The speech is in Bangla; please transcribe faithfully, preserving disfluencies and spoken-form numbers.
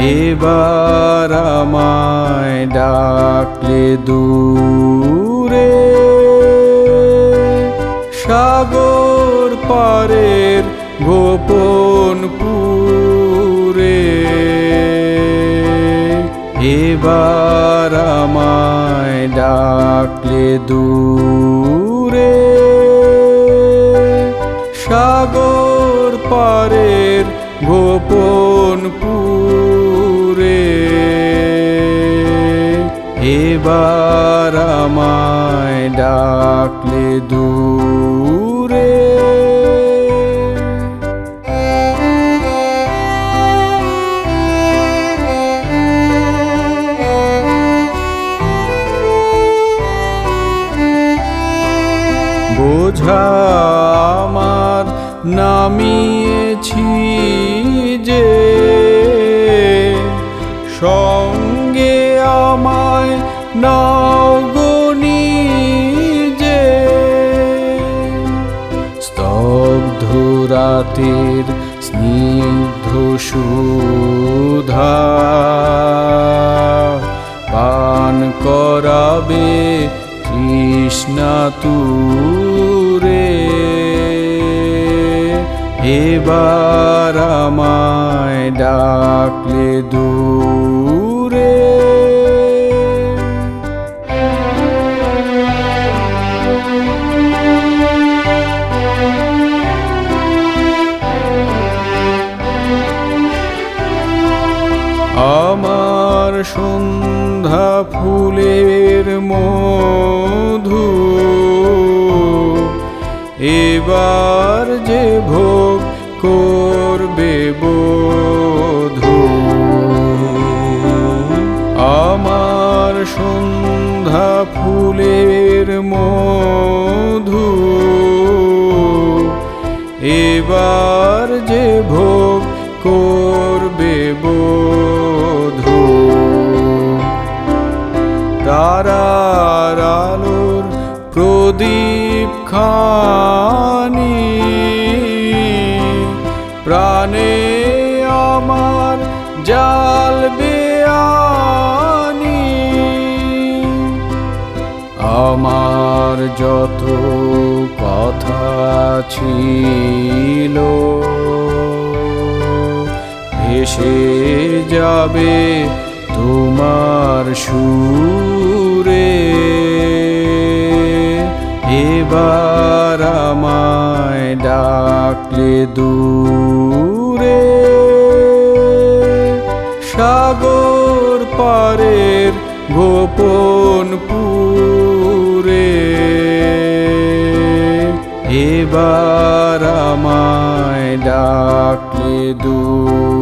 এবার আমায় ডাকলে দূরে সাগর পারের গোপন পুরে। এবার আমায় ডাকলে দূরে সাগর পারের গোপন পুরে। এবার আমায় ডাকলে দূরে। বোঝা আমার নামিয়েছি যে সঙ্গে আমায় নাও গো নিজে। স্তব্ধ রাতের স্নিগ্ধ সুধা পান করাবে তৃষ্ণা তুরে। এবার আমায় ডাকলে দূরে। আমার সন্ধ্যা ফুলের মধু এবার যে ভোগ করবে বধূ। আমার সন্ধ্যা ফুলের মধু এবার যে ভোগ করবে বধূ। তারার আলোর প্রদীপ খানি প্রাণে আমার জ্বালবে আনি। আমার যত কথা ছিল ভেসে যাবে তোমার সুরে। এবার আমায় ডাকলে দূরে সাগর পারের গোপন পুরে। এবার আমায় ডাকলে দূরে।